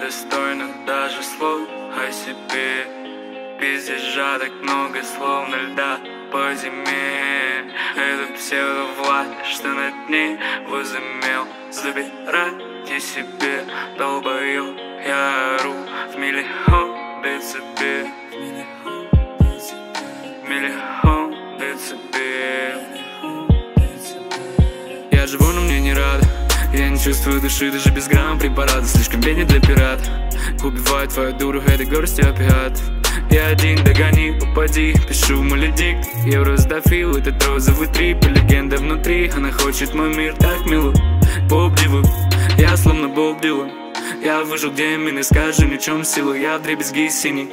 недостойно даже слов о себе. Пиздежа так много, словно льда по зиме. Это псевдовласть, что над ней возымел. Забирайте себе, долбоёб, я ору в миллион децибел. Миллион децибел. Я живу, но мне не рад. Я не чувствую души, даже без грамм препарата. Слишком беден для пирата. Убивает твою дуру, этой горстью опиат. Я один, догони, упади. Пишу маледикт, евроздафил. Этот розовый трип, легенда внутри. Она хочет мой мир так мило. Боб Дилан, я словно Боб Дилан. Я выжил, где мины, скажи мне, в чем сила. Я вдребезги синий.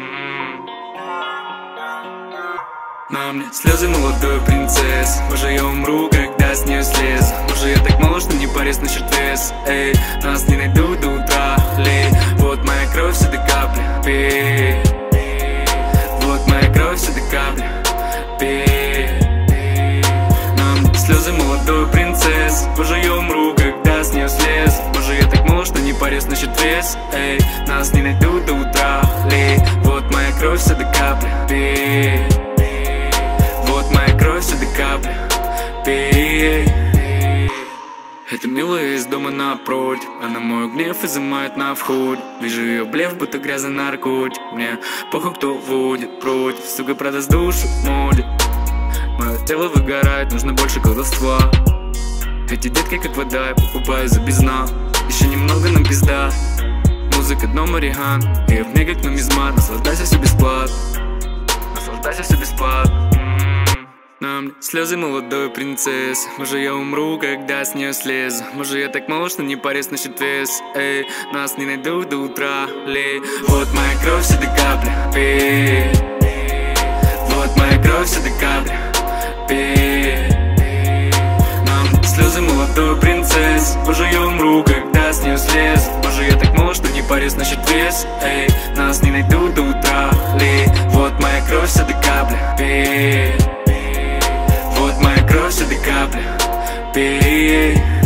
На мне слезы молодой принцессы. Может, я умру, когда с нее слезу. Может, я так мало, что не порез на счет вес. Эй, нас не найду до утра. Ли, вот моя кровь, все до капли. Пей. Вот моя кровь, все до капли. Пей. На мне слезы молодой принцессы. Может, я умру, когда с нее слезу. Может, я так мало, что не порез на счет вес. Эй, нас не найду до утра. Ли, вот моя кровь, все до капли. Пей. Вот моя кровь, все до капли. Пей. Это милая из дома напротив. Она мой гнев изымает на входе. Вижу ее блеф, будто грязный наркотик. Мне похуй, кто водит против. Сука, продаст душу в моде. Мое тело выгорает, нужно больше колдовства. Эти детки как вода, я покупаю за бездна. Еще немного, нам пизда. Музыка дно Марихан. И в ней как нумизмат. Наслаждайся все бесплатно. Наслаждайся все бесплатно. На мне слезы молодой принцессы. Может, я умру, когда с нее слезу. Может, я так мало, что не порез на счет вес. Эй, нас не найду до утра. Ли, вот моя кровь, все до капли. Пей. Вот моя кровь, все до капли. Пей. На мне слезы молодой принцессы. Может, я умру, когда с нее слезу. Может, я так мало, что не порез на счет вес. Эй, нас не найду до утра. Ли, вот моя кровь, все до капли. Пей. Вот моя кровь, все до капли. Пей.